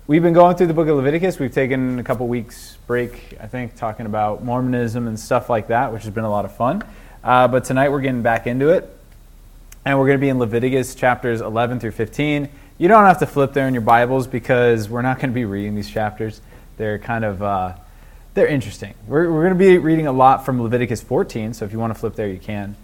We've been going through the book of Leviticus. We've taken a couple weeks break, I think, talking about Mormonism and stuff like that, which has been a lot of fun. But tonight we're getting back into it, and we're going to be in Leviticus chapters 11 through 15. You don't have to flip there in your Bibles because we're not going to be reading these chapters. They're kind of, they're interesting. We're going to be reading a lot from Leviticus 14, so if you want to flip there, you can.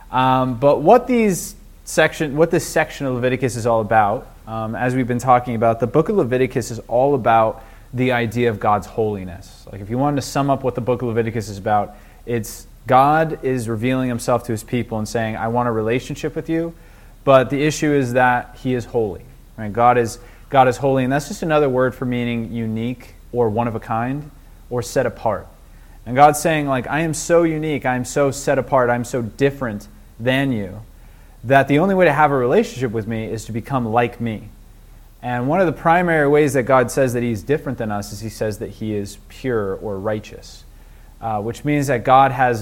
But what this section of Leviticus is all about, as we've been talking about, the book of Leviticus is all about the idea of God's holiness. Like if you wanted to sum up what the book of Leviticus is about, it's God is revealing himself to his people and saying, I want a relationship with you, but the issue is that he is holy. Right? God is holy, and that's just another word for meaning unique or one of a kind or set apart. And God's saying, like, I am so unique, I am so set apart, I'm so different than you, that the only way to have a relationship with me is to become like me. And one of the primary ways that God says that he's different than us is he says that he is pure or righteous, which means that God has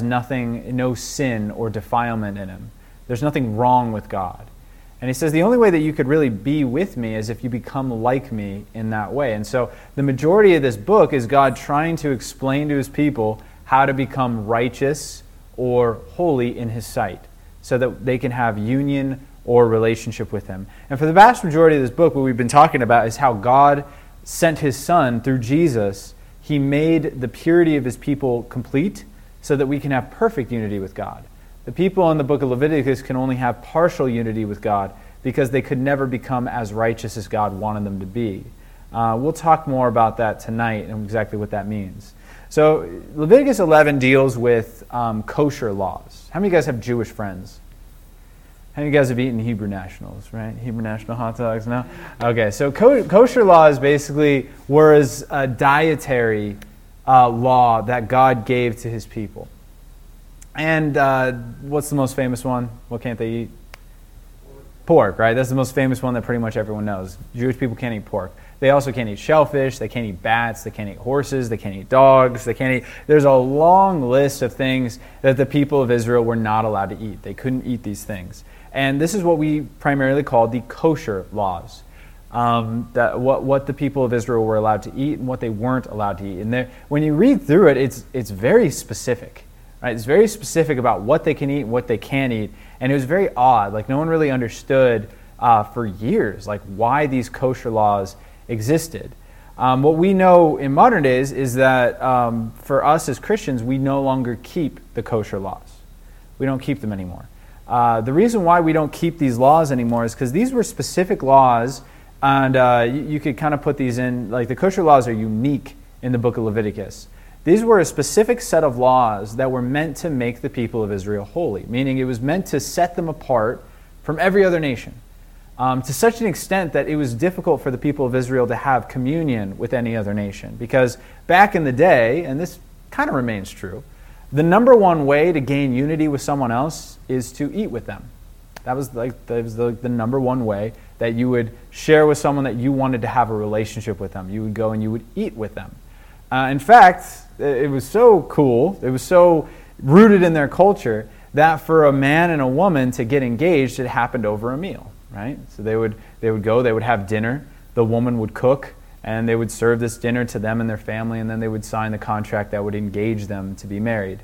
no sin or defilement in him. There's nothing wrong with God. And he says the only way that you could really be with me is if you become like me in that way. And so the majority of this book is God trying to explain to his people how to become righteous or holy in his sight, so that they can have union or relationship with him. And for the vast majority of this book, what we've been talking about is how God sent his Son through Jesus. He made the purity of his people complete so that we can have perfect unity with God. The people in the book of Leviticus can only have partial unity with God because they could never become as righteous as God wanted them to be. We'll talk more about that tonight and exactly what that means. So Leviticus 11 deals with kosher laws. How many of you guys have Jewish friends? How many of you guys have eaten Hebrew Nationals, right? Hebrew National hot dogs, no? Okay, so kosher laws basically was a dietary law that God gave to his people. And what's the most famous one? What can't they eat? Pork, right? That's the most famous one that pretty much everyone knows. Jewish people can't eat pork. They also can't eat shellfish, they can't eat bats, they can't eat horses, they can't eat dogs, they can't eat... There's a long list of things that the people of Israel were not allowed to eat. They couldn't eat these things. And this is what we primarily call the kosher laws. What the people of Israel were allowed to eat and what they weren't allowed to eat. And when you read through it, it's very specific. Right? It's very specific about what they can eat and what they can't eat. And it was very odd. Like no one really understood for years like why these kosher laws existed. What we know in modern days is that for us as Christians, we no longer keep the kosher laws. We don't keep them anymore. The reason why we don't keep these laws anymore is because these were specific laws, and you could kind of put these in, like the kosher laws are unique in the book of Leviticus. These were a specific set of laws that were meant to make the people of Israel holy, meaning it was meant to set them apart from every other nation. To such an extent that it was difficult for the people of Israel to have communion with any other nation. Because back in the day, and this kind of remains true, the number one way to gain unity with someone else is to eat with them. That was the number one way that you would share with someone that you wanted to have a relationship with them. You would go and you would eat with them. In fact, it was so cool, it was so rooted in their culture, that for a man and a woman to get engaged, it happened over a meal. Right? So they would go, they would have dinner, the woman would cook, and they would serve this dinner to them and their family, and then they would sign the contract that would engage them to be married.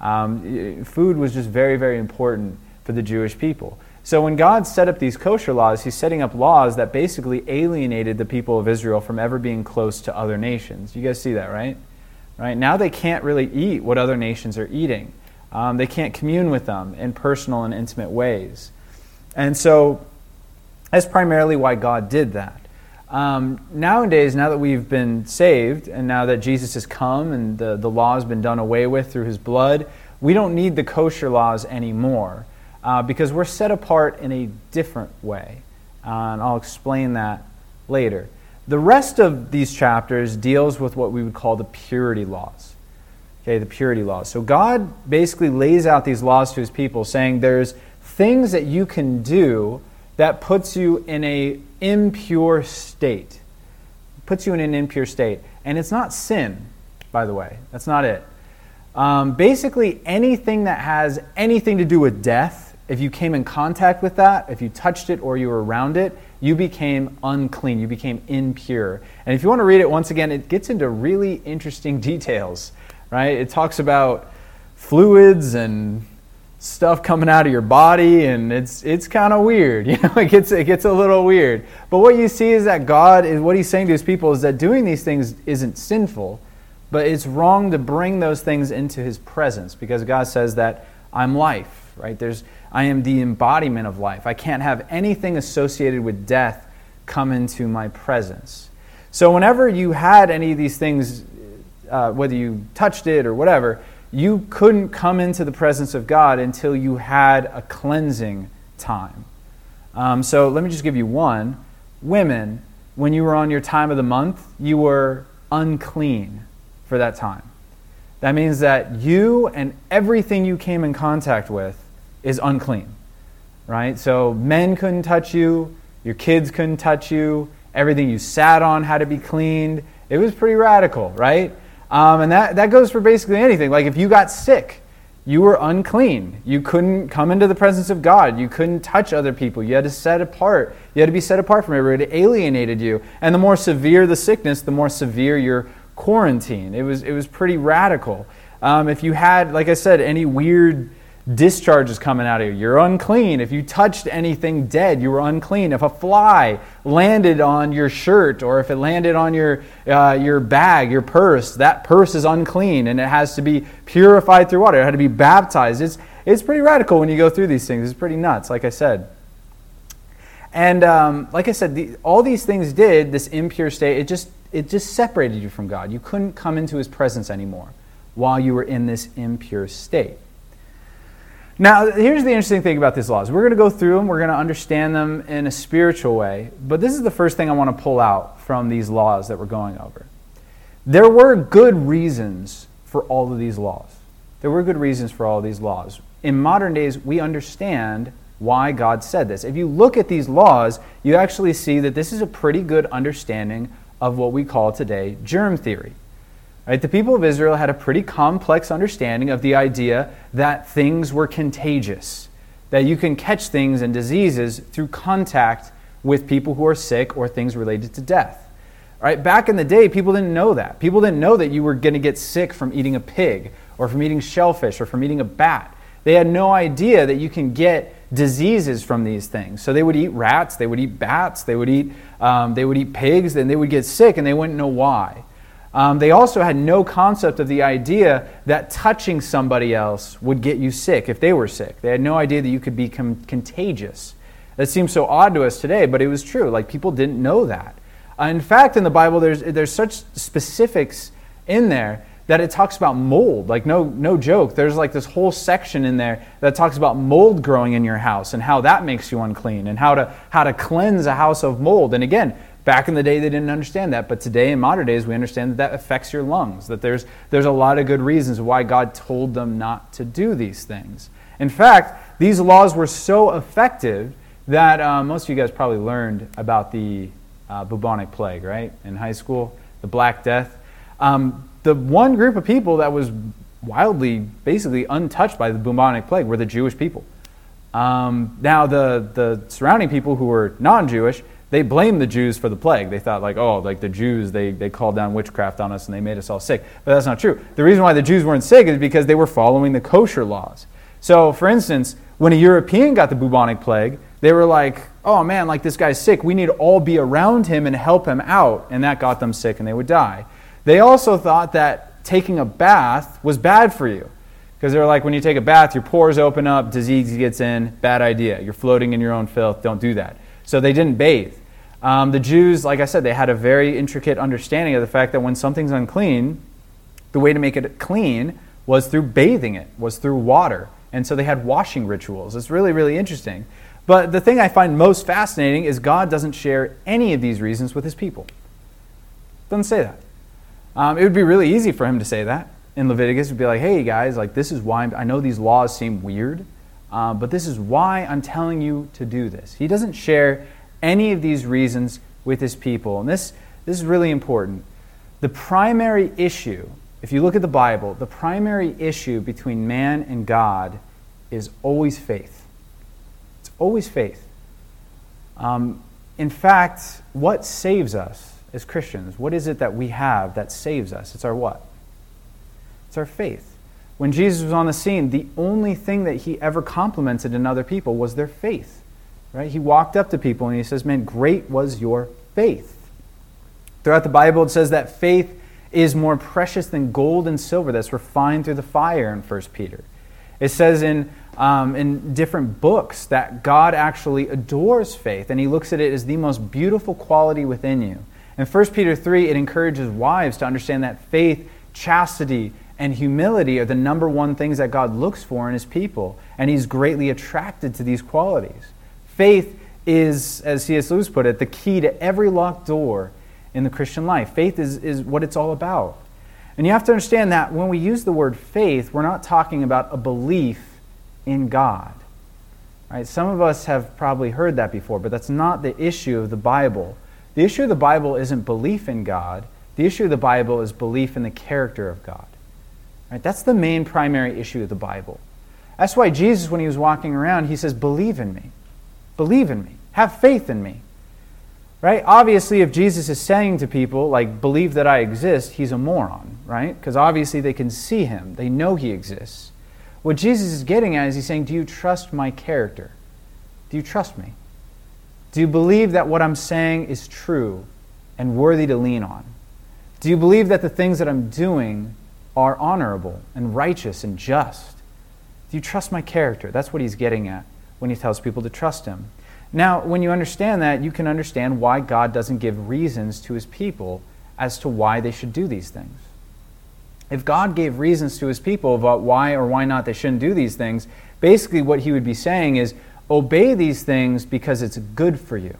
Food was just very, very important for the Jewish people. So when God set up these kosher laws, he's setting up laws that basically alienated the people of Israel from ever being close to other nations. You guys see that, right? Right? Now they can't really eat what other nations are eating. They can't commune with them in personal and intimate ways. And so that's primarily why God did that. Nowadays, now that we've been saved, and now that Jesus has come and the law has been done away with through his blood, we don't need the kosher laws anymore because we're set apart in a different way. And I'll explain that later. The rest of these chapters deals with what we would call the purity laws. Okay, the purity laws. So God basically lays out these laws to his people saying there's things that you can do that puts you in an impure state. Puts you in an impure state. And it's not sin, by the way. That's not it. Basically, anything that has anything to do with death if you came in contact with that, if you touched it or you were around it, you became unclean. You became impure. And if you want to read it once again, it gets into really interesting details, right? It talks about fluids and stuff coming out of your body, and it's kind of weird. It gets a little weird. But what you see is that God is, what he's saying to his people is that doing these things isn't sinful, but it's wrong to bring those things into his presence, because God says that I'm life, right? I am the embodiment of life. I can't have anything associated with death come into my presence. So whenever you had any of these things, whether you touched it or whatever, you couldn't come into the presence of God until you had a cleansing time. So let me just give you one. Women, when you were on your time of the month, you were unclean for that time. That means that you and everything you came in contact with is unclean, right? So men couldn't touch you, your kids couldn't touch you, everything you sat on had to be cleaned. It was pretty radical, right? And that goes for basically anything. Like if you got sick, you were unclean. You couldn't come into the presence of God. You couldn't touch other people. You had to set apart. You had to be set apart from everybody. It alienated you. And the more severe the sickness, the more severe your quarantine. It was pretty radical. If you had, like I said, any weird discharges coming out of you, you're unclean. If you touched anything dead, you were unclean. If a fly landed on your shirt, or if it landed on your bag, your purse, that purse is unclean, and it has to be purified through water. It had to be baptized. It's pretty radical when you go through these things. It's pretty nuts, like I said. And like I said, all these things did, this impure state, it just separated you from God. You couldn't come into his presence anymore while you were in this impure state. Now, here's the interesting thing about these laws. We're going to go through them. We're going to understand them in a spiritual way. But this is the first thing I want to pull out from these laws that we're going over. There were good reasons for all of these laws. There were good reasons for all of these laws. In modern days, we understand why God said this. If you look at these laws, you actually see that this is a pretty good understanding of what we call today germ theory. Right? The people of Israel had a pretty complex understanding of the idea that things were contagious, that you can catch things and diseases through contact with people who are sick or things related to death. Right? Back in the day, people didn't know that. People didn't know that you were going to get sick from eating a pig or from eating shellfish or from eating a bat. They had no idea that you can get diseases from these things. So they would eat rats, they would eat bats, they would eat pigs, and they would get sick, and they wouldn't know why. They also had no concept of the idea that touching somebody else would get you sick if they were sick. They had no idea that you could become contagious. That seems so odd to us today, but it was true. Like, people didn't know that. In fact, in the Bible, there's such specifics in there that it talks about mold. Like, no joke. There's like this whole section in there that talks about mold growing in your house and how that makes you unclean, and how to cleanse a house of mold. And again, back in the day, they didn't understand that, but today in modern days, we understand that affects your lungs, that there's a lot of good reasons why God told them not to do these things. In fact, these laws were so effective that most of you guys probably learned about the bubonic plague, right? In high school, the Black Death. The one group of people that was wildly, basically untouched by the bubonic plague were the Jewish people. Now, the surrounding people who were non-Jewish, they blamed the Jews for the plague. They thought the Jews, they called down witchcraft on us and they made us all sick. But that's not true. The reason why the Jews weren't sick is because they were following the kosher laws. So, for instance, when a European got the bubonic plague, they were like, oh man, like this guy's sick. We need to all be around him and help him out. And that got them sick and they would die. They also thought that taking a bath was bad for you. Because they were like, when you take a bath, your pores open up, disease gets in, bad idea. You're floating in your own filth, don't do that. So they didn't bathe. The Jews, like I said, they had a very intricate understanding of the fact that when something's unclean, the way to make it clean was through bathing it, was through water. And so they had washing rituals. It's really, really interesting. But the thing I find most fascinating is God doesn't share any of these reasons with his people. Doesn't say that. It would be really easy for him to say that in Leviticus. It would be like, hey guys, like this is why, I know these laws seem weird, but this is why I'm telling you to do this. He doesn't share any of these reasons with his people. And this is really important. The primary issue, if you look at the Bible, the primary issue between man and God is always faith. always faith. In fact, what saves us as Christians? What is it that we have that saves us? It's our what? It's our faith. When Jesus was on the scene, the only thing that he ever complimented in other people was their faith. Right? He walked up to people and he says, man, great was your faith. Throughout the Bible, it says that faith is more precious than gold and silver that's refined through the fire in 1 Peter. It says in different books that God actually adores faith, and he looks at it as the most beautiful quality within you. In 1 Peter 3, it encourages wives to understand that faith, chastity, and humility are the number one things that God looks for in his people, and he's greatly attracted to these qualities. Faith is, as C.S. Lewis put it, the key to every locked door in the Christian life. Faith is what it's all about. And you have to understand that when we use the word faith, we're not talking about a belief in God. Right? Some of us have probably heard that before, but that's not the issue of the Bible. The issue of the Bible isn't belief in God. The issue of the Bible is belief in the character of God. Right? That's the main primary issue of the Bible. That's why Jesus, when he was walking around, he says, believe in me. Believe in me. Have faith in me. Right? Obviously, if Jesus is saying to people, like, believe that I exist, he's a moron, right? Because obviously they can see him. They know he exists. What Jesus is getting at is he's saying, do you trust my character? Do you trust me? Do you believe that what I'm saying is true and worthy to lean on? Do you believe that the things that I'm doing are honorable and righteous and just? Do you trust my character? That's what he's getting at when he tells people to trust him. Now, when you understand that, you can understand why God doesn't give reasons to his people as to why they should do these things. If God gave reasons to his people about why or why not they shouldn't do these things, basically what he would be saying is, obey these things because it's good for you.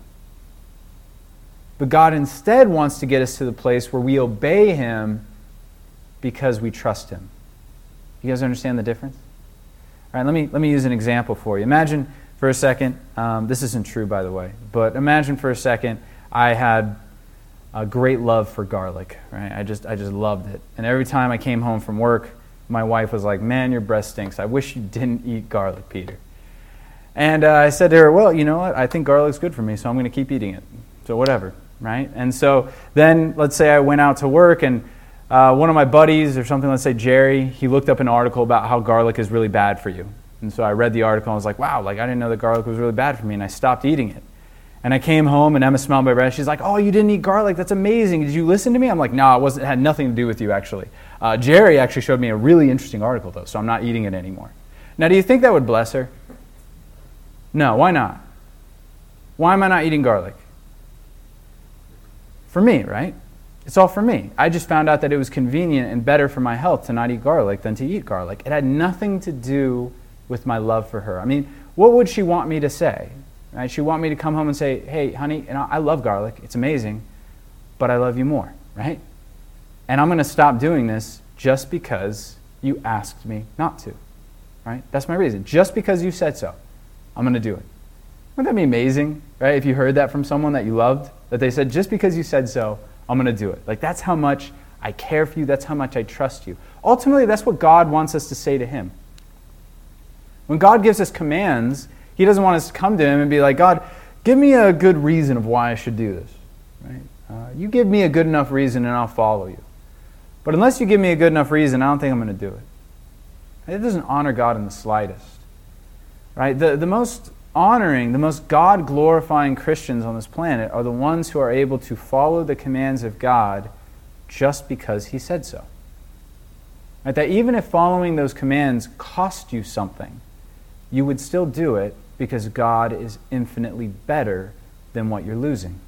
But God instead wants to get us to the place where we obey him because we trust him. You guys understand the difference? All right, let me use an example for you. Imagine for a second, this isn't true by the way, but imagine for a second I had a great love for garlic, right? I just loved it. And every time I came home from work, my wife was like, man, your breath stinks. I wish you didn't eat garlic, Peter. And I said to her, well, you know what? I think garlic's good for me, so I'm going to keep eating it. So whatever, right? And so then let's say I went out to work and one of my buddies or something, let's say Jerry, he looked up an article about how garlic is really bad for you. And so I read the article and I was like, wow, like I didn't know that garlic was really bad for me, and I stopped eating it. And I came home and Emma smelled my breath. She's like, oh, you didn't eat garlic? That's amazing. Did you listen to me? I'm like, no, it had nothing to do with you actually. Jerry actually showed me a really interesting article though, so I'm not eating it anymore. Now, do you think that would bless her? No, why not? Why am I not eating garlic? For me, right? It's all for me. I just found out that it was convenient and better for my health to not eat garlic than to eat garlic. It had nothing to do with my love for her. I mean, what would she want me to say? Right? She'd want me to come home and say, hey, honey, you know, I love garlic. It's amazing, but I love you more, right? And I'm going to stop doing this just because you asked me not to, right? That's my reason. Just because you said so, I'm going to do it. Wouldn't that be amazing, right? If you heard that from someone that you loved, that they said, just because you said so, I'm going to do it. Like, that's how much I care for you. That's how much I trust you. Ultimately, that's what God wants us to say to him. When God gives us commands, he doesn't want us to come to him and be like, God, give me a good reason of why I should do this. Right? You give me a good enough reason and I'll follow you. But unless you give me a good enough reason, I don't think I'm going to do it. It doesn't honor God in the slightest. Right? The most honoring, the most God-glorifying Christians on this planet are the ones who are able to follow the commands of God just because he said so. Right? That even if following those commands cost you something, you would still do it because God is infinitely better than what you're losing.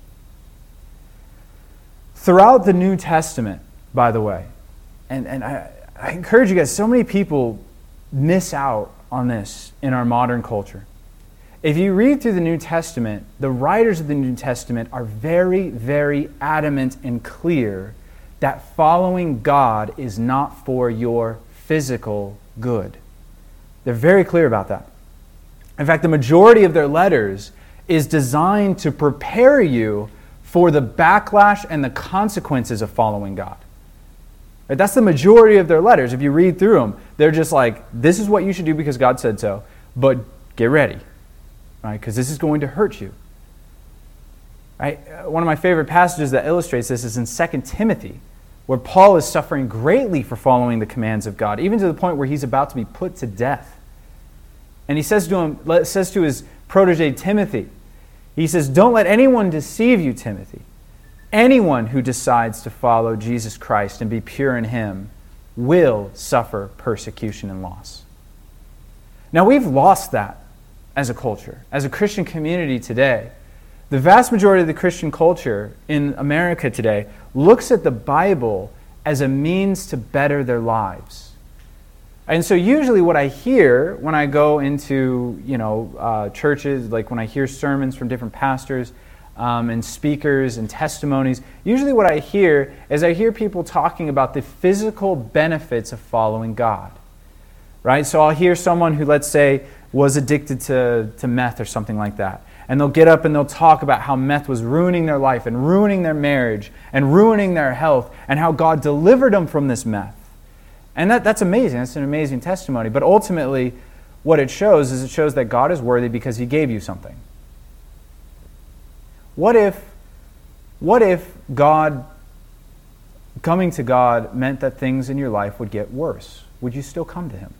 Throughout the New Testament, by the way, and I encourage you guys, so many people miss out on this in our modern culture. If you read through the New Testament, the writers of the New Testament are very, very adamant and clear that following God is not for your physical good. They're very clear about that. In fact, the majority of their letters is designed to prepare you for the backlash and the consequences of following God. Right? That's the majority of their letters. If you read through them, they're just like, this is what you should do because God said so, but get ready. right? Because this is going to hurt you. Right? One of my favorite passages that illustrates this is in 2 Timothy, where Paul is suffering greatly for following the commands of God, even to the point where he's about to be put to death. And he says to his protege Timothy, he says, "Don't let anyone deceive you, Timothy. Anyone who decides to follow Jesus Christ and be pure in Him will suffer persecution and loss." Now, we've lost that as a culture, as a Christian community today. The vast majority of the Christian culture in America today looks at the Bible as a means to better their lives. And so usually what I hear when I go into churches, like when I hear sermons from different pastors and speakers and testimonies, usually what I hear is I hear people talking about the physical benefits of following God. Right? So I'll hear someone who, let's say, was addicted to meth or something like that. And they'll get up and they'll talk about how meth was ruining their life and ruining their marriage and ruining their health and how God delivered them from this meth. And that's amazing. That's an amazing testimony. But ultimately, what it shows is it shows that God is worthy because He gave you something. What if God, coming to God, meant that things in your life would get worse? Would you still come to Him?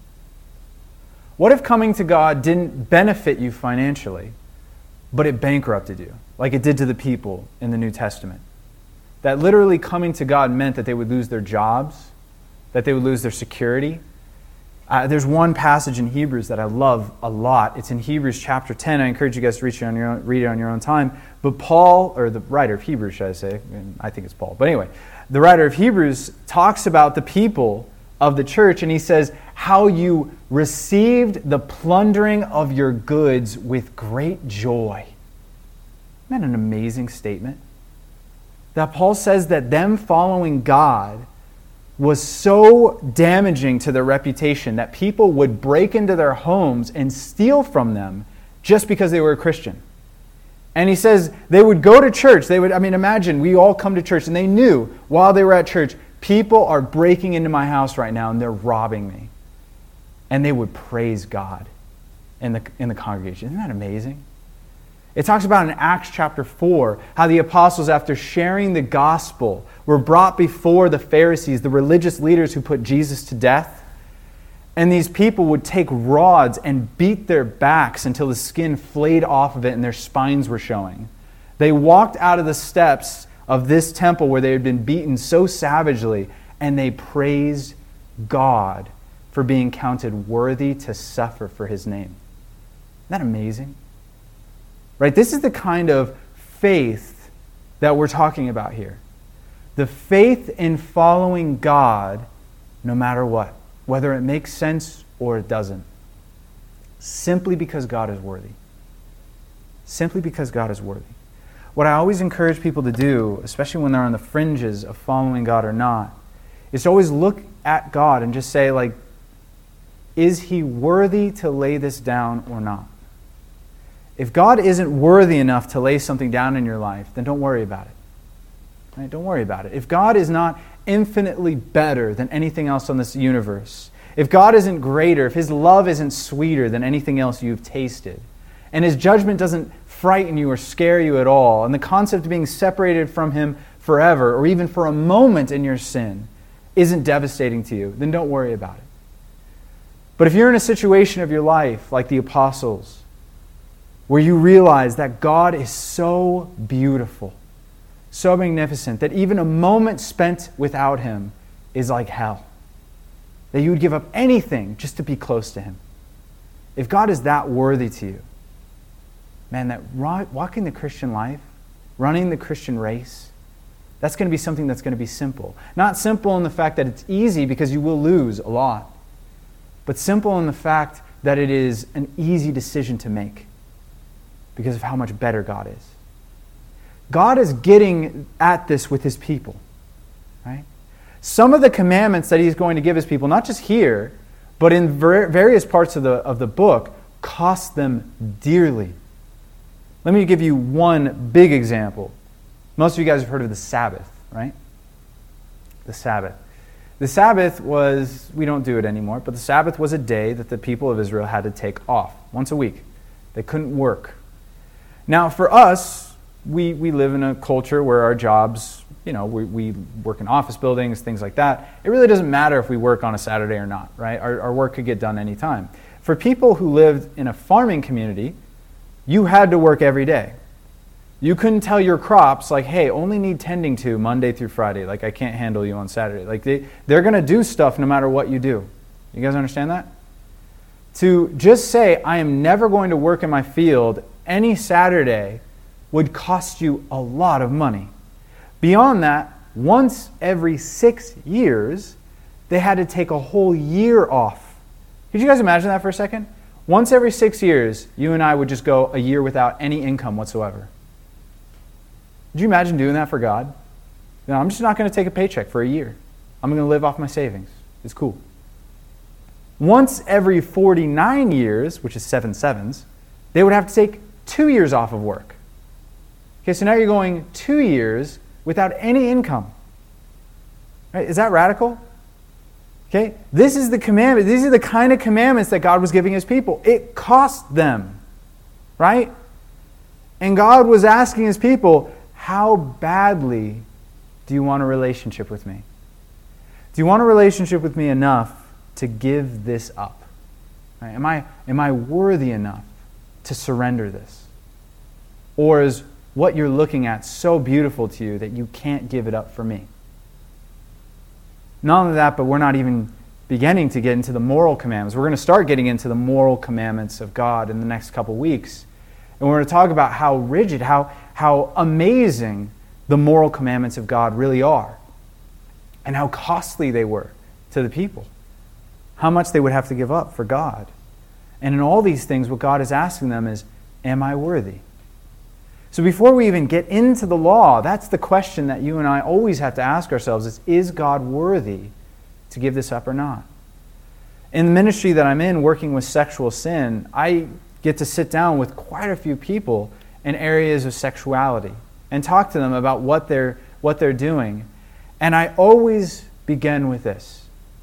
What if coming to God didn't benefit you financially, but it bankrupted you, like it did to the people in the New Testament? That literally coming to God meant that they would lose their jobs, that they would lose their security. There's one passage in Hebrews that I love a lot. It's in Hebrews chapter 10. I encourage you guys to read it on your own time. But Paul, or the writer of Hebrews, should I say? I think it's Paul. But anyway, the writer of Hebrews talks about the people of the church, and he says, how you received the plundering of your goods with great joy. Isn't that an amazing statement? That Paul says that them following God was so damaging to their reputation that people would break into their homes and steal from them just because they were a Christian. And he says they would go to church. Imagine we all come to church and they knew while they were at church, people are breaking into my house right now and they're robbing me. And they would praise God in the congregation. Isn't that amazing? It talks about in Acts chapter 4 how the apostles, after sharing the gospel, were brought before the Pharisees, the religious leaders who put Jesus to death. And these people would take rods and beat their backs until the skin flayed off of it and their spines were showing. They walked out of the steps of this temple where they had been beaten so savagely, and they praised God for being counted worthy to suffer for His name. Isn't that amazing? Right? This is the kind of faith that we're talking about here. The faith in following God no matter what, whether it makes sense or it doesn't. Simply because God is worthy. Simply because God is worthy. What I always encourage people to do, especially when they're on the fringes of following God or not, is to always look at God and just say, like, is He worthy to lay this down or not? If God isn't worthy enough to lay something down in your life, then don't worry about it. Right? Don't worry about it. If God is not infinitely better than anything else on this universe, if God isn't greater, if His love isn't sweeter than anything else you've tasted, and His judgment doesn't frighten you or scare you at all, and the concept of being separated from Him forever or even for a moment in your sin isn't devastating to you, then don't worry about it. But if you're in a situation of your life like the apostles, where you realize that God is so beautiful, so magnificent, that even a moment spent without Him is like hell, that you would give up anything just to be close to Him. If God is that worthy to you, man, that walking the Christian life, running the Christian race, that's going to be something that's going to be simple. Not simple in the fact that it's easy because you will lose a lot, but simple in the fact that it is an easy decision to make because of how much better God is. God is getting at this with His people, right? Some of the commandments that He's going to give His people, not just here, but in various parts of the book, cost them dearly. Let me give you one big example. Most of you guys have heard of the Sabbath, right? The Sabbath. The Sabbath was, we don't do it anymore, but the Sabbath was a day that the people of Israel had to take off once a week. They couldn't work. Now, for us, we live in a culture where our jobs, we work in office buildings, things like that. It really doesn't matter if we work on a Saturday or not, right? Our work could get done anytime. For people who lived in a farming community, you had to work every day. You couldn't tell your crops, like, hey, only need tending to Monday through Friday. Like, I can't handle you on Saturday. Like, they're going to do stuff no matter what you do. You guys understand that? To just say, I am never going to work in my field any Saturday would cost you a lot of money. Beyond that, once every 6 years, they had to take a whole year off. Could you guys imagine that for a second? Once every 6 years, you and I would just go a year without any income whatsoever. Could you imagine doing that for God? No, I'm just not going to take a paycheck for a year. I'm going to live off my savings. It's cool. Once every 49 years, which is 7 sevens, they would have to take 2 years off of work. Okay, so now you're going 2 years without any income. Right? Is that radical? Okay, this is the commandment. These are the kind of commandments that God was giving His people. It cost them, right? And God was asking His people, how badly do you want a relationship with me? Do you want a relationship with me enough to give this up? Right? Am I worthy enough to surrender this? Or is what you're looking at so beautiful to you that you can't give it up for me? Not only that, but we're not even beginning to get into the moral commandments. We're going to start getting into the moral commandments of God in the next couple weeks. And we're going to talk about how rigid, how amazing the moral commandments of God really are. And how costly they were to the people. How much they would have to give up for God. And in all these things, what God is asking them is, am I worthy? So before we even get into the law, that's the question that you and I always have to ask ourselves is God worthy to give this up or not? In the ministry that I'm in, working with sexual sin, I get to sit down with quite a few people in areas of sexuality and talk to them about what they're doing. And I always begin with this.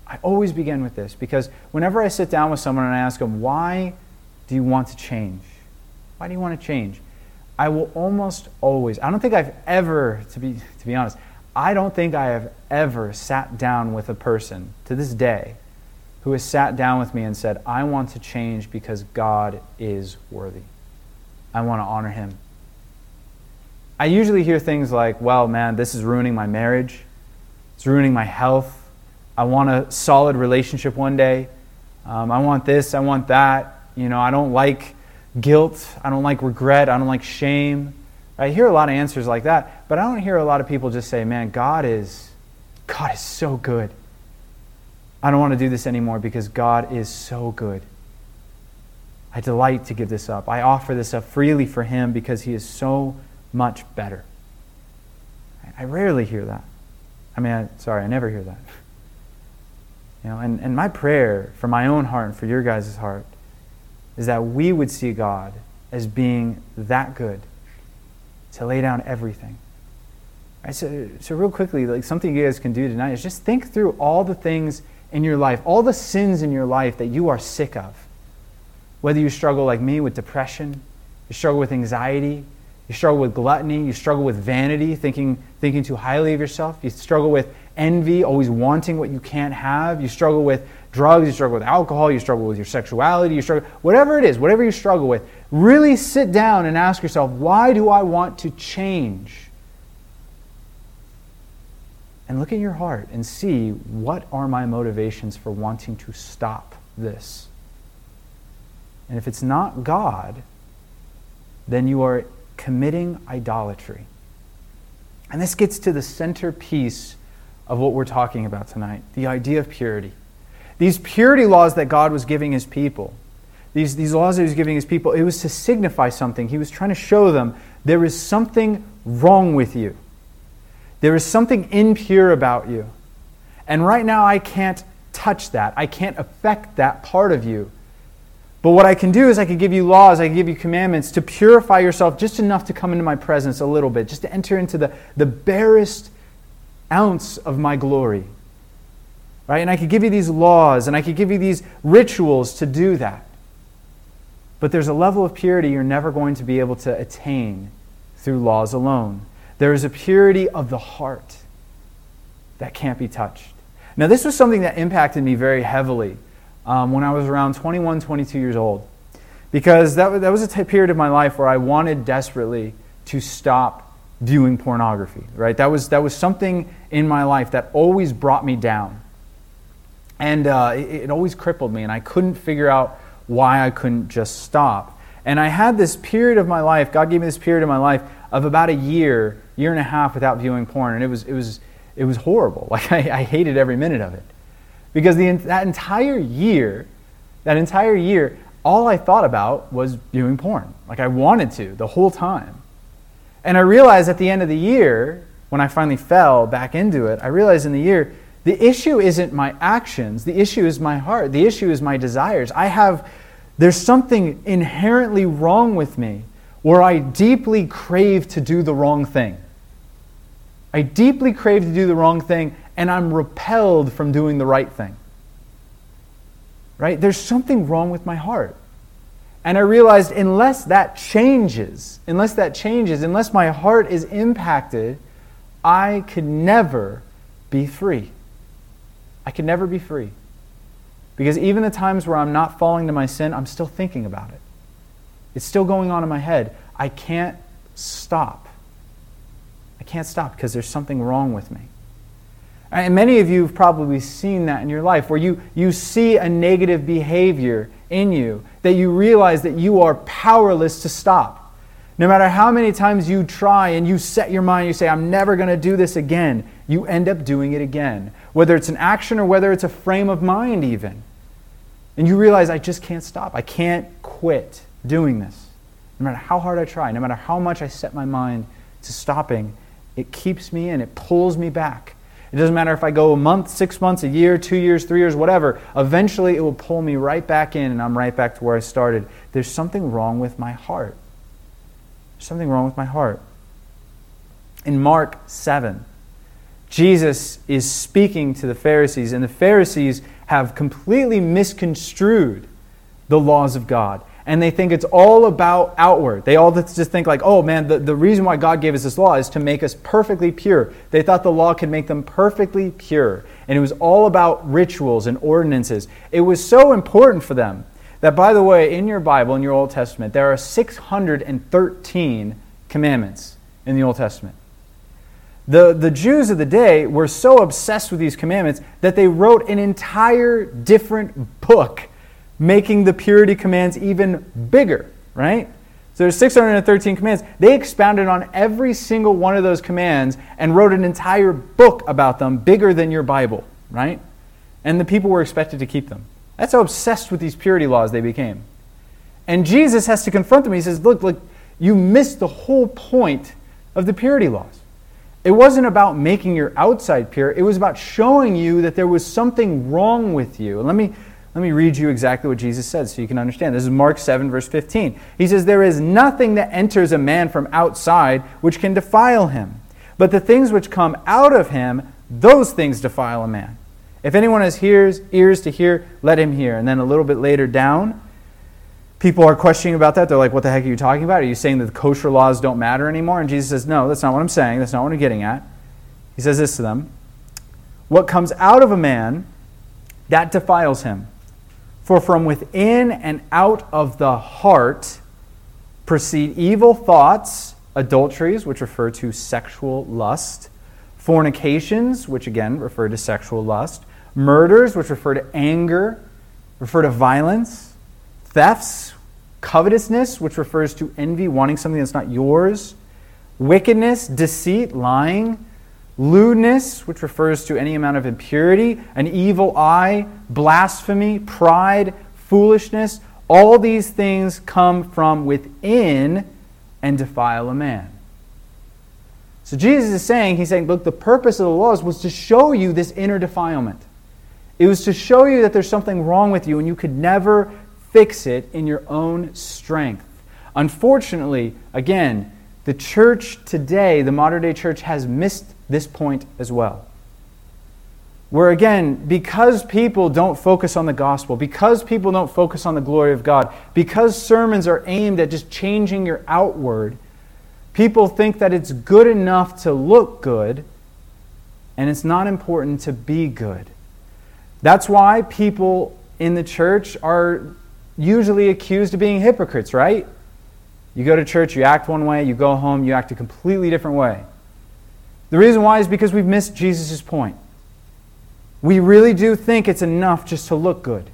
Because whenever I sit down with someone and I ask them, why do you want to change? Why do you want to change? I will almost always, I don't think I've ever, to be honest, I don't think I have ever sat down with a person to this day who has sat down with me and said, I want to change because God is worthy. I want to honor Him. I usually hear things like, well, man, this is ruining my marriage. It's ruining my health. I want a solid relationship one day. I want this, I want that. I don't like guilt. I don't like regret. I don't like shame. I hear a lot of answers like that, but I don't hear a lot of people just say, man, God is so good. I don't want to do this anymore because God is so good. I delight to give this up. I offer this up freely for Him because He is so much better. I rarely hear that. I never hear that. And my prayer for my own heart and for your guys' heart is that we would see God as being that good to lay down everything. Right, so real quickly, like something you guys can do tonight is just think through all the things in your life, all the sins in your life that you are sick of. Whether you struggle like me with depression, you struggle with anxiety, you struggle with gluttony, you struggle with vanity, thinking too highly of yourself, you struggle with envy, always wanting what you can't have, you struggle with drugs, you struggle with alcohol, you struggle with your sexuality, whatever it is, whatever you struggle with, really sit down and ask yourself, why do I want to change? And look at your heart and see, what are my motivations for wanting to stop this? And if it's not God, then you are committing idolatry. And this gets to the centerpiece of what we're talking about tonight, the idea of purity. These purity laws that God was giving His people, these laws that He was giving His people, it was to signify something. He was trying to show them there is something wrong with you. There is something impure about you. And right now I can't touch that. I can't affect that part of you. But what I can do is I can give you laws, I can give you commandments to purify yourself just enough to come into my presence a little bit, just to enter into the barest ounce of my glory. Right? And I could give you these laws and I could give you these rituals to do that. But there's a level of purity you're never going to be able to attain through laws alone. There is a purity of the heart that can't be touched. Now, this was something that impacted me very heavily when I was around 21, 22 years old. Because that was a period of my life where I wanted desperately to stop viewing pornography. Right? That was something in my life that always brought me down. And it always crippled me, and I couldn't figure out why I couldn't just stop. And I had this period of my life, God gave me this period of my life of about a year and a half without viewing porn, and it was horrible. Like I hated every minute of it. Because that entire year, all I thought about was viewing porn. Like I wanted to the whole time. And I realized at the end of the year, when I finally fell back into it, I realized in the year, the issue isn't my actions. The issue is my heart. The issue is my desires. There's something inherently wrong with me where I deeply crave to do the wrong thing. I deeply crave to do the wrong thing, and I'm repelled from doing the right thing. Right? There's something wrong with my heart. And I realized unless that changes, unless my heart is impacted, I could never be free. I could never be free. Because even the times where I'm not falling to my sin, I'm still thinking about it. It's still going on in my head. I can't stop. I can't stop because there's something wrong with me. And many of you have probably seen that in your life, where you see a negative behavior in you that you realize that you are powerless to stop. No matter how many times you try and you set your mind, you say, I'm never going to do this again, you end up doing it again. Whether it's an action or whether it's a frame of mind even. And you realize, I just can't stop. I can't quit doing this. No matter how hard I try, no matter how much I set my mind to stopping, it keeps me in, it pulls me back. It doesn't matter if I go a month, 6 months, a year, 2 years, 3 years, whatever. Eventually it will pull me right back in and I'm right back to where I started. There's something wrong with my heart. There's something wrong with my heart. In Mark 7, Jesus is speaking to the Pharisees, and the Pharisees have completely misconstrued the laws of God. And they think it's all about outward. They all just think like, oh man, the reason why God gave us this law is to make us perfectly pure. They thought the law could make them perfectly pure. And it was all about rituals and ordinances. It was so important for them that, by the way, in your Bible, in your Old Testament, there are 613 commandments in the Old Testament. The Jews of the day were so obsessed with these commandments that they wrote an entire different book making the purity commands even bigger, right? So there's 613 commands. They expounded on every single one of those commands and wrote an entire book about them, bigger than your Bible, right? And the people were expected to keep them. That's how obsessed with these purity laws they became. And Jesus has to confront them. He says, look, you missed the whole point of the purity laws. It wasn't about making your outside pure. It was about showing you that there was something wrong with you. And let me read you exactly what Jesus said so you can understand. This is Mark 7, verse 15. He says, there is nothing that enters a man from outside which can defile him. But the things which come out of him, those things defile a man. If anyone has ears to hear, let him hear. And then a little bit later down, people are questioning about that. They're like, what the heck are you talking about? Are you saying that the kosher laws don't matter anymore? And Jesus says, no, that's not what I'm saying. That's not what I'm getting at. He says this to them. What comes out of a man, that defiles him. For from within and out of the heart proceed evil thoughts, adulteries, which refer to sexual lust, fornications, which again refer to sexual lust, murders, which refer to anger, refer to violence, thefts, covetousness, which refers to envy, wanting something that's not yours, wickedness, deceit, lying, lewdness, which refers to any amount of impurity, an evil eye, blasphemy, pride, foolishness. All these things come from within and defile a man. So Jesus is saying, he's saying, look, the purpose of the laws was to show you this inner defilement. It was to show you that there's something wrong with you and you could never fix it in your own strength. Unfortunately, again, the church today, the modern day church, has missed this point as well. Where again, because people don't focus on the gospel, because people don't focus on the glory of God, because sermons are aimed at just changing your outward, people think that it's good enough to look good, and it's not important to be good. That's why people in the church are usually accused of being hypocrites, right? You go to church, you act one way, you go home, you act a completely different way. The reason why is because we've missed Jesus' point. We really do think it's enough just to look good.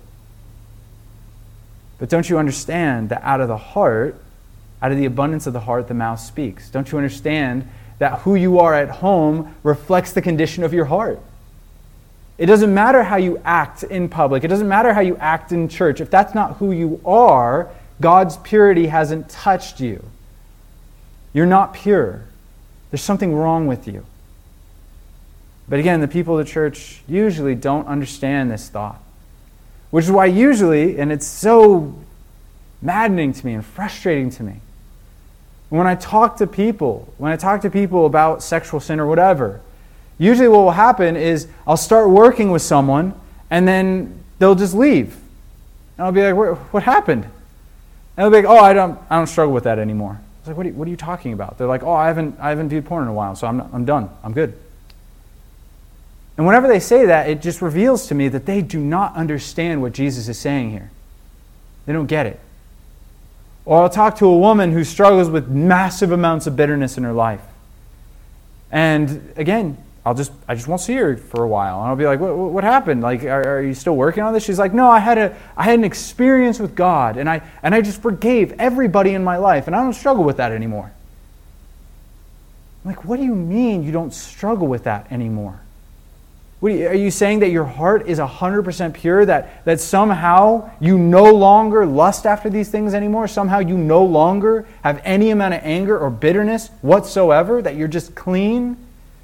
But don't you understand that out of the heart, out of the abundance of the heart, the mouth speaks? Don't you understand that who you are at home reflects the condition of your heart? It doesn't matter how you act in public. It doesn't matter how you act in church. If that's not who you are, God's purity hasn't touched you. You're not pure. There's something wrong with you. But again, the people of the church usually don't understand this thought. Which is why usually, and it's so maddening to me and frustrating to me, when I talk to people about sexual sin or whatever, usually what will happen is I'll start working with someone and then they'll just leave. And I'll be like, what happened? And they'll be like, oh, I don't struggle with that anymore. I was like, what are you talking about? They're like, oh, I haven't viewed porn in a while, so I'm done. I'm good. And whenever they say that, it just reveals to me that they do not understand what Jesus is saying here. They don't get it. Or I'll talk to a woman who struggles with massive amounts of bitterness in her life. And again, I just won't see her for a while. And I'll be like, what happened? Like, are you still working on this? She's like, no, I had an experience with God, and I just forgave everybody in my life, and I don't struggle with that anymore. I'm like, what do you mean you don't struggle with that anymore? Are you saying that your heart is 100% pure, that somehow you no longer lust after these things anymore? Somehow you no longer have any amount of anger or bitterness whatsoever, that you're just clean?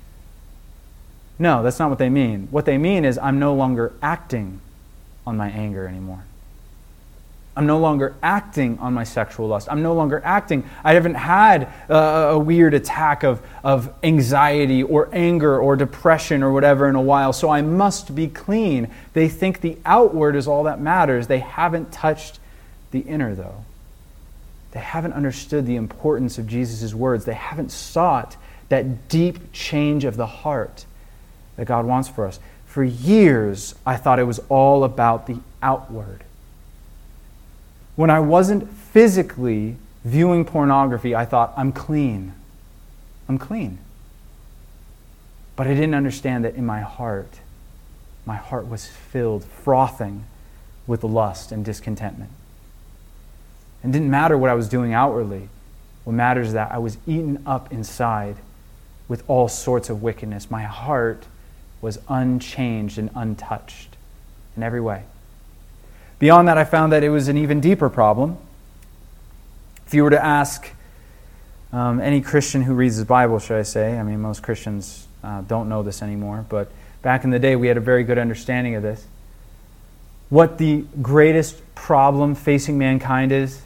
No, that's not what they mean. What they mean is I'm no longer acting on my anger anymore. I'm no longer acting on my sexual lust. I'm no longer acting. I haven't had a weird attack of anxiety or anger or depression or whatever in a while, so I must be clean. They think the outward is all that matters. They haven't touched the inner, though. They haven't understood the importance of Jesus' words. They haven't sought that deep change of the heart that God wants for us. For years, I thought it was all about the outward. When I wasn't physically viewing pornography, I thought, I'm clean. I'm clean. But I didn't understand that in my heart was filled, frothing with lust and discontentment. It didn't matter what I was doing outwardly. What matters is that I was eaten up inside with all sorts of wickedness. My heart was unchanged and untouched in every way. Beyond that, I found that it was an even deeper problem. If you were to ask any Christian who reads his Bible, should I say, I mean, most Christians don't know this anymore, but back in the day we had a very good understanding of this. What the greatest problem facing mankind is,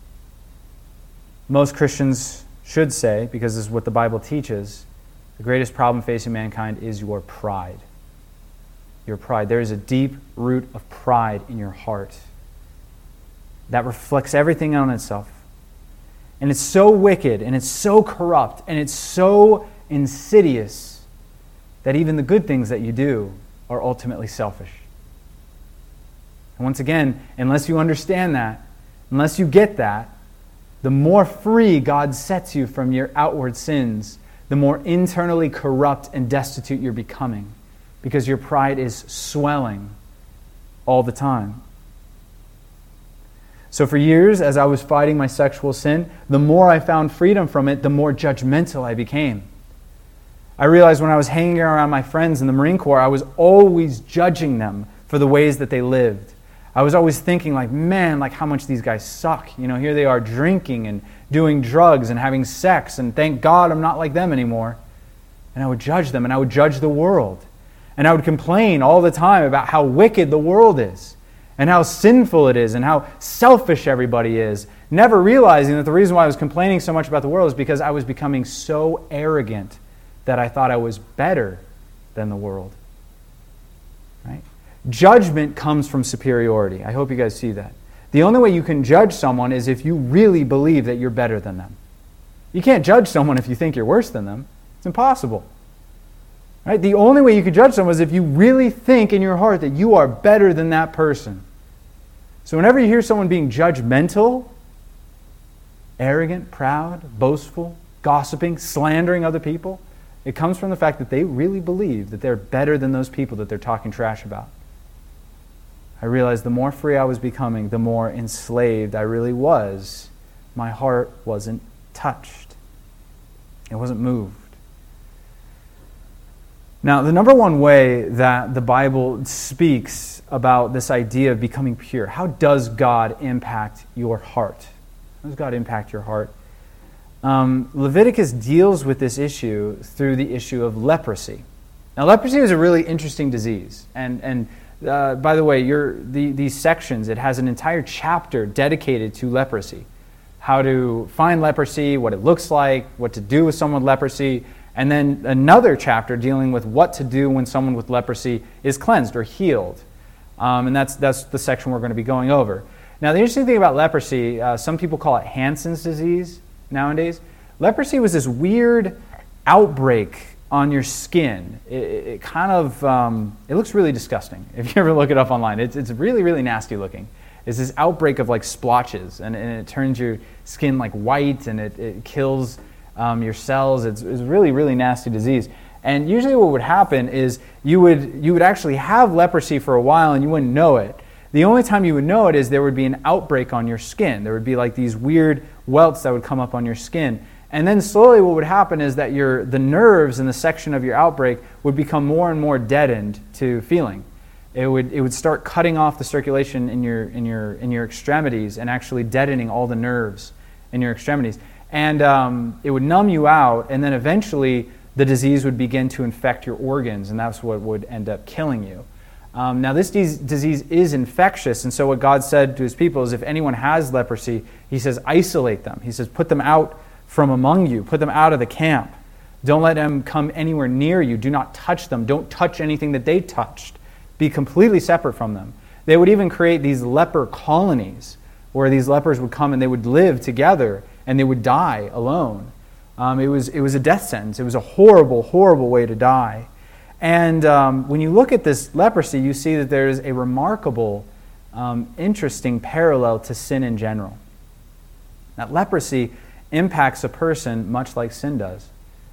most Christians should say, because this is what the Bible teaches, the greatest problem facing mankind is your pride. Your pride. There is a deep root of pride in your heart that reflects everything on itself. And it's so wicked, and it's so corrupt, and it's so insidious that even the good things that you do are ultimately selfish. And once again, unless you understand that, unless you get that, the more free God sets you from your outward sins, the more internally corrupt and destitute you're becoming, because your pride is swelling all the time. So for years, as I was fighting my sexual sin, the more I found freedom from it, the more judgmental I became. I realized when I was hanging around my friends in the Marine Corps, I was always judging them for the ways that they lived. I was always thinking like, man, like how much these guys suck. You know, here they are drinking and doing drugs and having sex, and thank God I'm not like them anymore. And I would judge them, and I would judge the world. And I would complain all the time about how wicked the world is, and how sinful it is, and how selfish everybody is, never realizing that the reason why I was complaining so much about the world is because I was becoming so arrogant that I thought I was better than the world. Right? Judgment comes from superiority. I hope you guys see that. The only way you can judge someone is if you really believe that you're better than them. You can't judge someone if you think you're worse than them. It's impossible. Right? The only way you can judge someone is if you really think in your heart that you are better than that person. So whenever you hear someone being judgmental, arrogant, proud, boastful, gossiping, slandering other people, it comes from the fact that they really believe that they're better than those people that they're talking trash about. I realized the more free I was becoming, the more enslaved I really was. My heart wasn't touched. It wasn't moved. Now, the number one way that the Bible speaks about this idea of becoming pure, how does God impact your heart? How does God impact your heart? Leviticus deals with this issue through the issue of leprosy. Now, leprosy is a really interesting disease. And by the way, these sections, it has an entire chapter dedicated to leprosy. How to find leprosy, what it looks like, what to do with someone with leprosy, and then another chapter dealing with what to do when someone with leprosy is cleansed or healed. And that's the section we're going to be going over. Now, the interesting thing about leprosy, some people call it Hansen's disease nowadays. Leprosy was this weird outbreak on your skin. It kind of, it looks really disgusting if you ever look it up online. It's really, really nasty looking. It's this outbreak of like splotches, and it turns your skin like white, and it kills your cells. It's a really, really nasty disease. And usually what would happen is you would actually have leprosy for a while and you wouldn't know it. The only time you would know it is there would be an outbreak on your skin. There would be like these weird welts that would come up on your skin. And then slowly what would happen is that the nerves in the section of your outbreak would become more and more deadened to feeling. It would start cutting off the circulation in your extremities and actually deadening all the nerves in your extremities. And it would numb you out, and then eventually the disease would begin to infect your organs, and that's what would end up killing you. Now, this disease is infectious, and so what God said to his people is if anyone has leprosy, he says, isolate them. He says, put them out from among you. Put them out of the camp. Don't let them come anywhere near you. Do not touch them. Don't touch anything that they touched. Be completely separate from them. They would even create these leper colonies where these lepers would come and they would live together and they would die alone. It was a death sentence. It was a horrible, horrible way to die. And when you look at this leprosy, you see that there is a remarkable, interesting parallel to sin in general. That leprosy impacts a person much like sin does.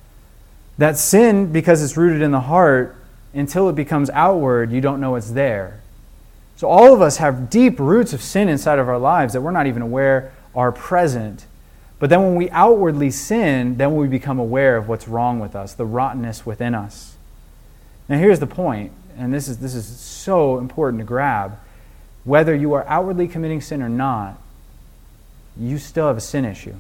That sin, because it's rooted in the heart, until it becomes outward, you don't know it's there. So all of us have deep roots of sin inside of our lives that we're not even aware are present. But then when we outwardly sin, then we become aware of what's wrong with us, the rottenness within us. Now here's the point, and this is so important to grab. Whether you are outwardly committing sin or not, you still have a sin issue.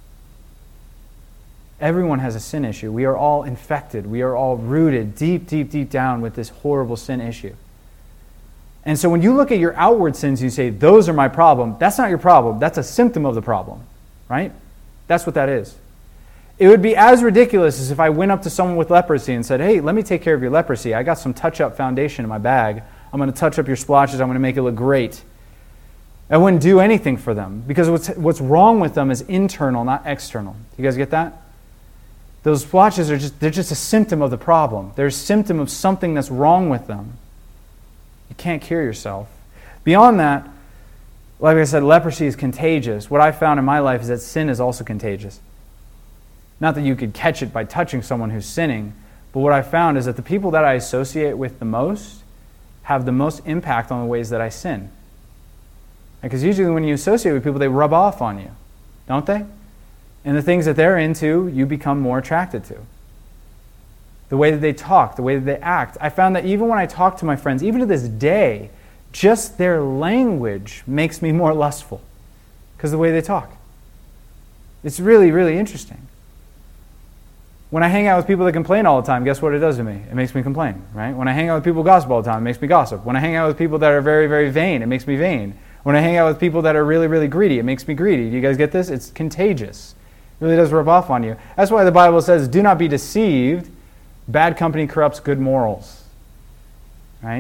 Everyone has a sin issue. We are all infected. We are all rooted deep, deep, deep down with this horrible sin issue. And so when you look at your outward sins, you say, those are my problem. That's not your problem. That's a symptom of the problem, right? That's what that is. It would be as ridiculous as if I went up to someone with leprosy and said, hey, let me take care of your leprosy. I got some touch-up foundation in my bag. I'm going to touch up your splotches. I'm going to make it look great. I wouldn't do anything for them because what's wrong with them is internal, not external. You guys get that? Those splotches they're just a symptom of the problem. They're a symptom of something that's wrong with them. You can't cure yourself. Beyond that, like I said, leprosy is contagious. What I found in my life is that sin is also contagious. Not that you could catch it by touching someone who's sinning, but what I found is that the people that I associate with the most have the most impact on the ways that I sin. Because usually when you associate with people, they rub off on you, don't they? And the things that they're into, you become more attracted to. The way that they talk, the way that they act. I found that even when I talk to my friends, even to this day, just their language makes me more lustful because of the way they talk. It's really, really interesting. When I hang out with people that complain all the time, guess what it does to me? It makes me complain, right? When I hang out with people who gossip all the time, it makes me gossip. When I hang out with people that are very, very vain, it makes me vain. When I hang out with people that are really, really greedy, it makes me greedy. Do you guys get this? It's contagious. It really does rub off on you. That's why the Bible says, do not be deceived. Bad company corrupts good morals. Right?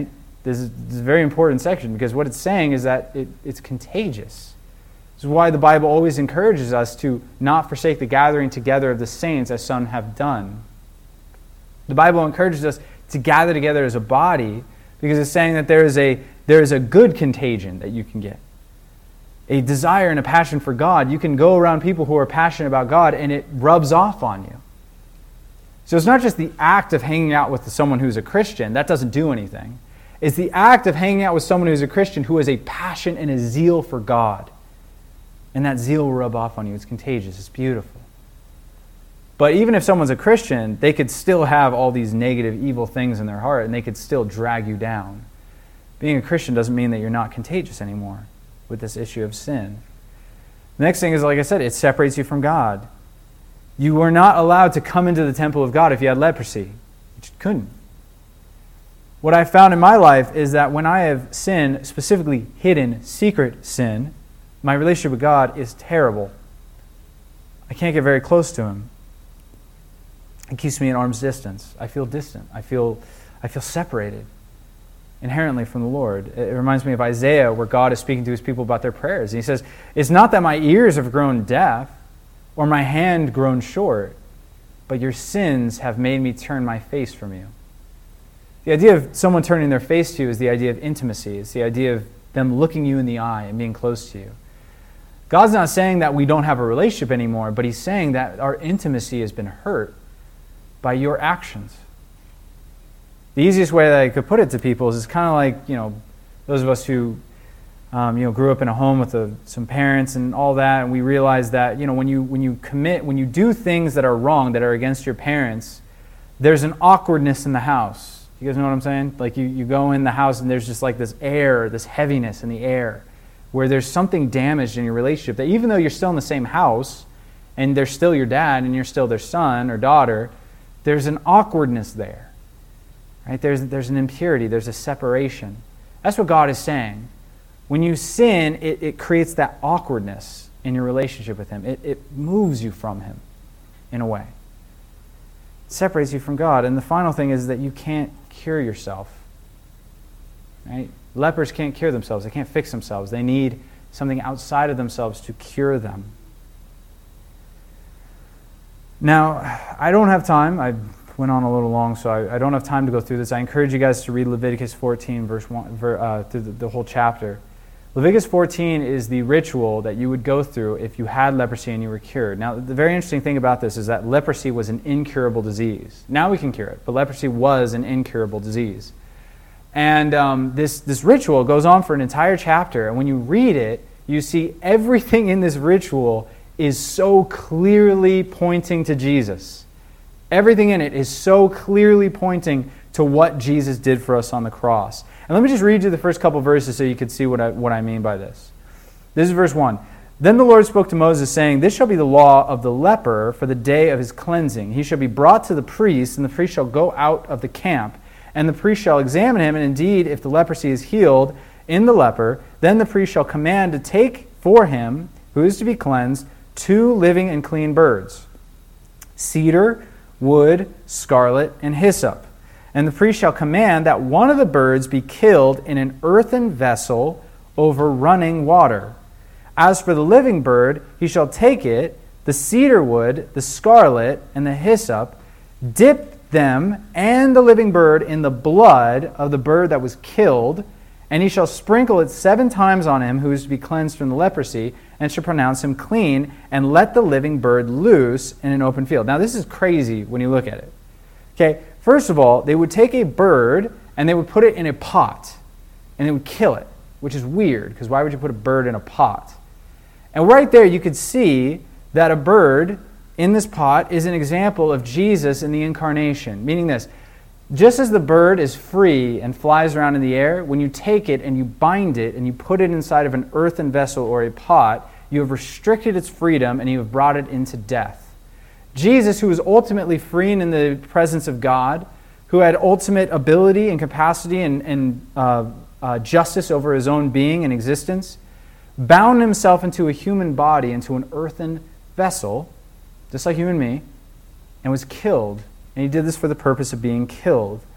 This is a very important section because what it's saying is that it's contagious. This is why the Bible always encourages us to not forsake the gathering together of the saints as some have done. The Bible encourages us to gather together as a body because it's saying that there is a good contagion that you can get. A desire and a passion for God. You can go around people who are passionate about God and it rubs off on you. So it's not just the act of hanging out with someone who's a Christian. That doesn't do anything. It's the act of hanging out with someone who's a Christian who has a passion and a zeal for God. And that zeal will rub off on you. It's contagious. It's beautiful. But even if someone's a Christian, they could still have all these negative, evil things in their heart and they could still drag you down. Being a Christian doesn't mean that you're not contagious anymore with this issue of sin. The next thing is, like I said, it separates you from God. You were not allowed to come into the temple of God if you had leprosy. You just couldn't. What I found in my life is that when I have sinned, specifically hidden, secret sin, my relationship with God is terrible. I can't get very close to Him. It keeps me at arm's distance. I feel distant. I feel separated inherently from the Lord. It reminds me of Isaiah where God is speaking to His people about their prayers. And He says, it's not that my ears have grown deaf or my hand grown short, but your sins have made me turn my face from you. The idea of someone turning their face to you is the idea of intimacy. It's the idea of them looking you in the eye and being close to you. God's not saying that we don't have a relationship anymore, but He's saying that our intimacy has been hurt by your actions. The easiest way that I could put it to people is it's kind of like, those of us who, grew up in a home with some parents and all that, and we realize that, when you do things that are wrong, that are against your parents, there's an awkwardness in the house. You guys know what I'm saying? Like you go in the house and there's just like this air, this heaviness in the air, where there's something damaged in your relationship that even though you're still in the same house, and they're still your dad and you're still their son or daughter, there's an awkwardness there. Right? There's an impurity, there's a separation. That's what God is saying. When you sin, it creates that awkwardness in your relationship with Him. It moves you from Him in a way. It separates you from God. And the final thing is that you can't cure yourself. Right? Lepers can't cure themselves. They can't fix themselves. They need something outside of themselves to cure them. Now, I don't have time. I went on a little long, so I don't have time to go through this. I encourage you guys to read Leviticus 14, verse 1, through the whole chapter. Leviticus 14 is the ritual that you would go through if you had leprosy and you were cured. Now, the very interesting thing about this is that leprosy was an incurable disease. Now we can cure it, but leprosy was an incurable disease. And this ritual goes on for an entire chapter, and when you read it, you see everything in this ritual is so clearly pointing to Jesus. Everything in it is so clearly pointing to what Jesus did for us on the cross. And let me just read you the first couple verses so you can see what I mean by this. This is verse 1. Then the Lord spoke to Moses, saying, "This shall be the law of the leper for the day of his cleansing. He shall be brought to the priest, and the priest shall go out of the camp. And the priest shall examine him, and indeed, if the leprosy is healed in the leper, then the priest shall command to take for him, who is to be cleansed, 2 living and clean birds, cedar, wood, scarlet, and hyssop. And the priest shall command that one of the birds be killed in an earthen vessel over running water. As for the living bird, he shall take it, the cedar wood, the scarlet, and the hyssop, dip them and the living bird in the blood of the bird that was killed, and he shall sprinkle it 7 times on him who is to be cleansed from the leprosy, and shall pronounce him clean, and let the living bird loose in an open field." Now this is crazy when you look at it. Okay, first of all, they would take a bird and they would put it in a pot, and they would kill it, which is weird, because why would you put a bird in a pot? And right there you could see that a bird in this pot is an example of Jesus in the incarnation, meaning this: just as the bird is free and flies around in the air, when you take it and you bind it and you put it inside of an earthen vessel or a pot, you have restricted its freedom and you have brought it into death. Jesus, who was ultimately free and in the presence of God, who had ultimate ability and capacity and justice over his own being and existence, bound himself into a human body, into an earthen vessel, just like you and me, and was killed. And he did this for the purpose of being killed.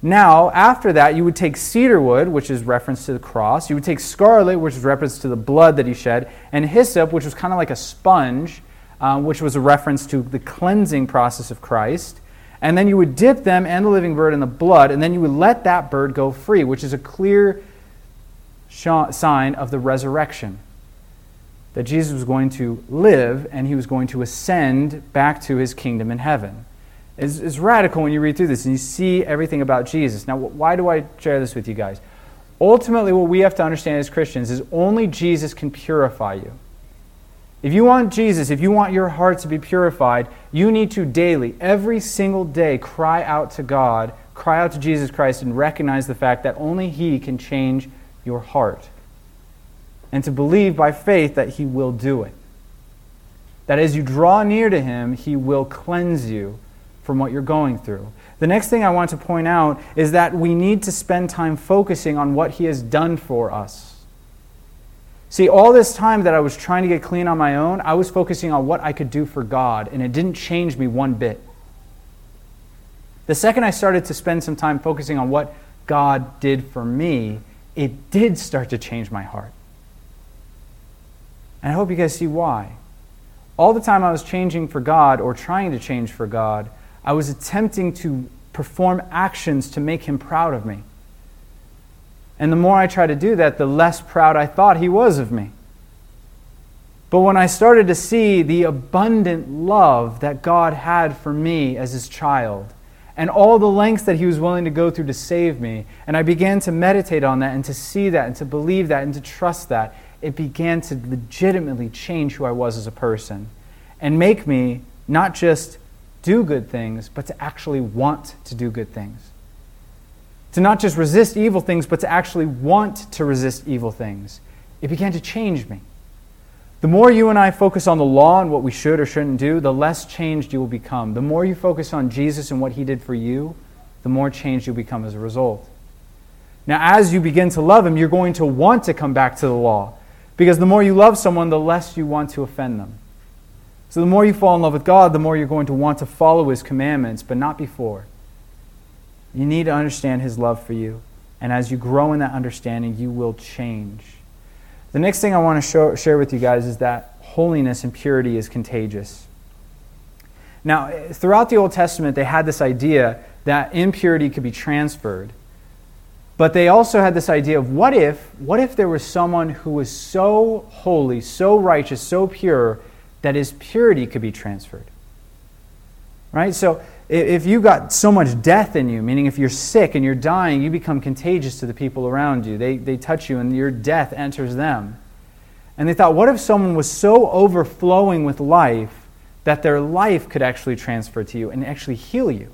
Now, after that, you would take cedar wood, which is reference to the cross. You would take scarlet, which is reference to the blood that he shed. And hyssop, which was kind of like a sponge, which was a reference to the cleansing process of Christ. And then you would dip them and the living bird in the blood, and then you would let that bird go free, which is a clear sign of the resurrection. That Jesus was going to live, and he was going to ascend back to his kingdom in heaven. It's radical when you read through this and you see everything about Jesus. Now, why do I share this with you guys? Ultimately, what we have to understand as Christians is only Jesus can purify you. If you want Jesus, if you want your heart to be purified, you need to daily, every single day, cry out to God, cry out to Jesus Christ, and recognize the fact that only he can change your heart. And to believe by faith that he will do it. That as you draw near to him, he will cleanse you from what you're going through. The next thing I want to point out is that we need to spend time focusing on what he has done for us. See, all this time that I was trying to get clean on my own, I was focusing on what I could do for God, and it didn't change me one bit. The second I started to spend some time focusing on what God did for me, it did start to change my heart. And I hope you guys see why. All the time I was changing for God, or trying to change for God, I was attempting to perform actions to make him proud of me. And the more I tried to do that, the less proud I thought he was of me. But when I started to see the abundant love that God had for me as his child, and all the lengths that he was willing to go through to save me, and I began to meditate on that, and to see that, and to believe that, and to trust that, it began to legitimately change who I was as a person, and make me not just do good things, but to actually want to do good things. To not just resist evil things, but to actually want to resist evil things. It began to change me. The more you and I focus on the law and what we should or shouldn't do, the less changed you will become. The more you focus on Jesus and what he did for you, the more changed you'll become as a result. Now, as you begin to love him, you're going to want to come back to the law. Because the more you love someone, the less you want to offend them. So the more you fall in love with God, the more you're going to want to follow his commandments, but not before. You need to understand his love for you. And as you grow in that understanding, you will change. The next thing I want to share with you guys is that holiness and purity is contagious. Now, throughout the Old Testament, they had this idea that impurity could be transferred. But they also had this idea of what if there was someone who was so holy, so righteous, so pure, that his purity could be transferred. Right? So if you got so much death in you, meaning if you're sick and you're dying, you become contagious to the people around you. They touch you and your death enters them. And they thought, what if someone was so overflowing with life that their life could actually transfer to you and actually heal you?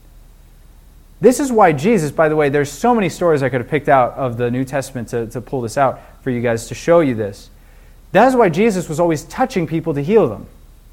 This is why Jesus, by the way, there's so many stories I could have picked out of the New Testament to pull this out for you guys to show you this. That is why Jesus was always touching people to heal them.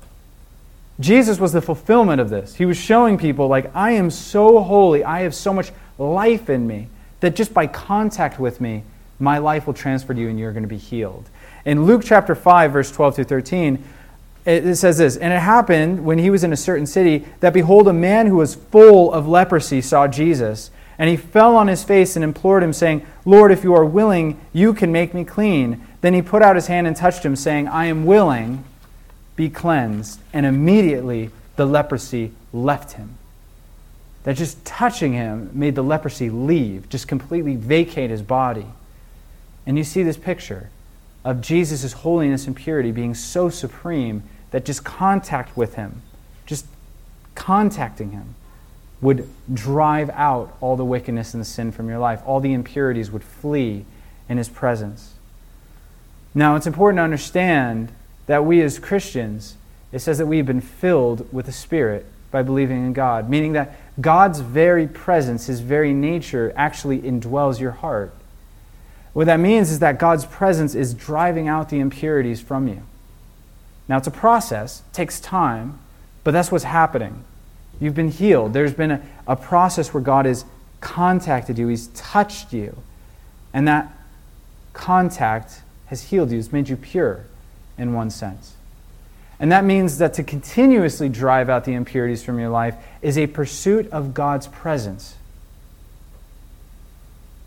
Jesus was the fulfillment of this. He was showing people, like, I am so holy, I have so much life in me, that just by contact with me, my life will transfer to you and you're going to be healed. In Luke chapter 5, verse 12 through 13, it says this, and it happened when he was in a certain city that behold, a man who was full of leprosy saw Jesus. And he fell on his face and implored him, saying, Lord, if you are willing, you can make me clean. Then he put out his hand and touched him, saying, I am willing, be cleansed. And immediately the leprosy left him. That just touching him made the leprosy leave, just completely vacate his body. And you see this picture of Jesus' holiness and purity being so supreme that just contact with him, just contacting him, would drive out all the wickedness and the sin from your life. All the impurities would flee in his presence. Now, it's important to understand that we as Christians, it says that we've been filled with the Spirit by believing in God, meaning that God's very presence, his very nature, actually indwells your heart. What that means is that God's presence is driving out the impurities from you. Now, it's a process, it takes time, but that's what's happening. You've been healed. There's been a process where God has contacted you. He's touched you. And that contact has healed you. It's made you pure in one sense. And that means that to continuously drive out the impurities from your life is a pursuit of God's presence.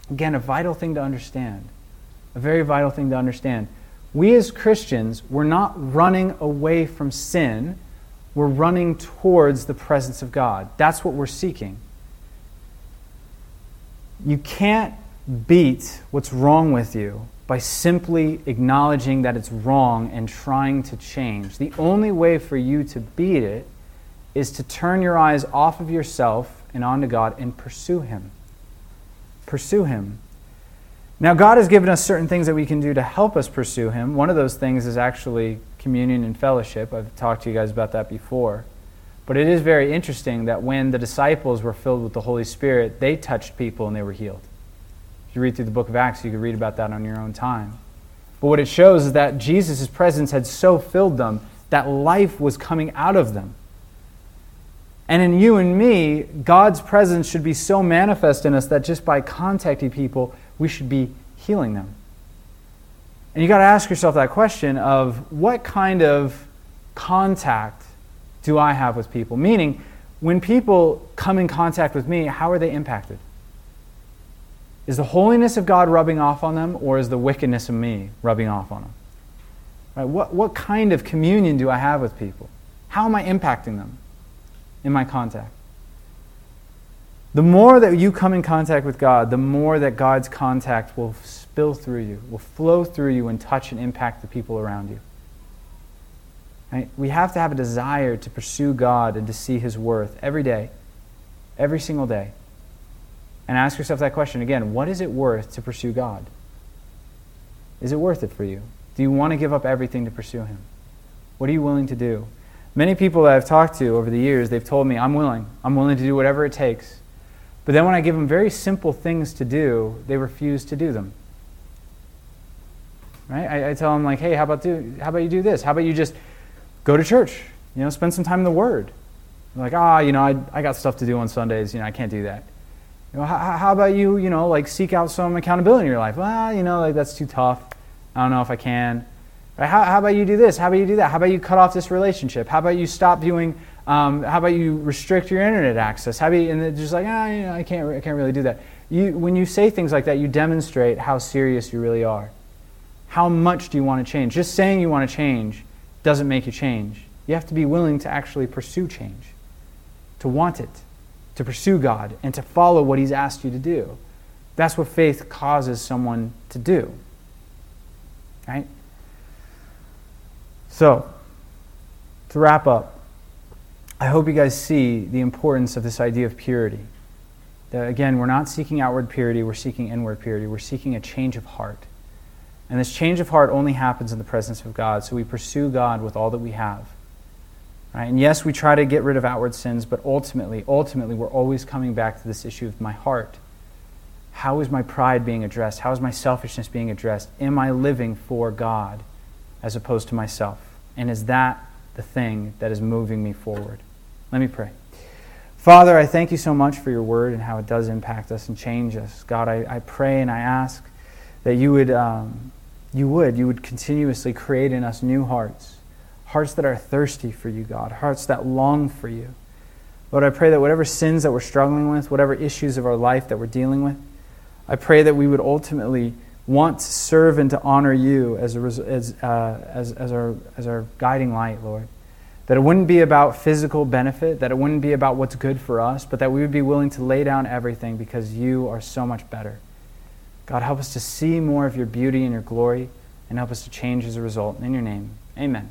Again, a vital thing to understand. A very vital thing to understand. We as Christians, we're not running away from sin. We're running towards the presence of God. That's what we're seeking. You can't beat what's wrong with you by simply acknowledging that it's wrong and trying to change. The only way for you to beat it is to turn your eyes off of yourself and onto God and pursue Him. Pursue Him. Now, God has given us certain things that we can do to help us pursue Him. One of those things is actually communion and fellowship. I've talked to you guys about that before. But it is very interesting that when the disciples were filled with the Holy Spirit, they touched people and they were healed. If you read through the book of Acts, you can read about that on your own time. But what it shows is that Jesus' presence had so filled them that life was coming out of them. And in you and me, God's presence should be so manifest in us that just by contacting people, we should be healing them. And you got to ask yourself that question of what kind of contact do I have with people? Meaning, when people come in contact with me, how are they impacted? Is the holiness of God rubbing off on them, or is the wickedness of me rubbing off on them? Right? What kind of communion do I have with people? How am I impacting them in my contact? The more that you come in contact with God, the more that God's contact will spill through you, will flow through you and touch and impact the people around you. Right? We have to have a desire to pursue God and to see His worth every day, every single day. And ask yourself that question again, what is it worth to pursue God? Is it worth it for you? Do you want to give up everything to pursue Him? What are you willing to do? Many people that I've talked to over the years, they've told me, I'm willing to do whatever it takes. But then when I give them very simple things to do, they refuse to do them. Right? I tell them, like, hey, how about you do this? How about you just go to church? Spend some time in the Word. They're like, I got stuff to do on Sundays. I can't do that. How about you, seek out some accountability in your life? Well, that's too tough. I don't know if I can. Right? How about you do this? How about you do that? How about you cut off this relationship? How about you stop doing? How about you restrict your internet access? And they're just like, I can't really do that. When you say things like that, you demonstrate how serious you really are. How much do you want to change? Just saying you want to change doesn't make you change. You have to be willing to actually pursue change, to want it, to pursue God, and to follow what He's asked you to do. That's what faith causes someone to do. Right? So, to wrap up, I hope you guys see the importance of this idea of purity. That again, we're not seeking outward purity, we're seeking inward purity. We're seeking a change of heart. And this change of heart only happens in the presence of God, so we pursue God with all that we have. Right? And yes, we try to get rid of outward sins, but ultimately, we're always coming back to this issue of my heart. How is my pride being addressed? How is my selfishness being addressed? Am I living for God as opposed to myself? And is that the thing that is moving me forward? Let me pray. Father, I thank You so much for Your Word and how it does impact us and change us. God, I pray and I ask that You would continuously create in us new hearts. Hearts that are thirsty for You, God. Hearts that long for You. Lord, I pray that whatever sins that we're struggling with, whatever issues of our life that we're dealing with, I pray that we would ultimately want to serve and to honor You as our guiding light, Lord. That it wouldn't be about physical benefit, that it wouldn't be about what's good for us, but that we would be willing to lay down everything because You are so much better. God, help us to see more of Your beauty and Your glory, and help us to change as a result. In Your name, amen.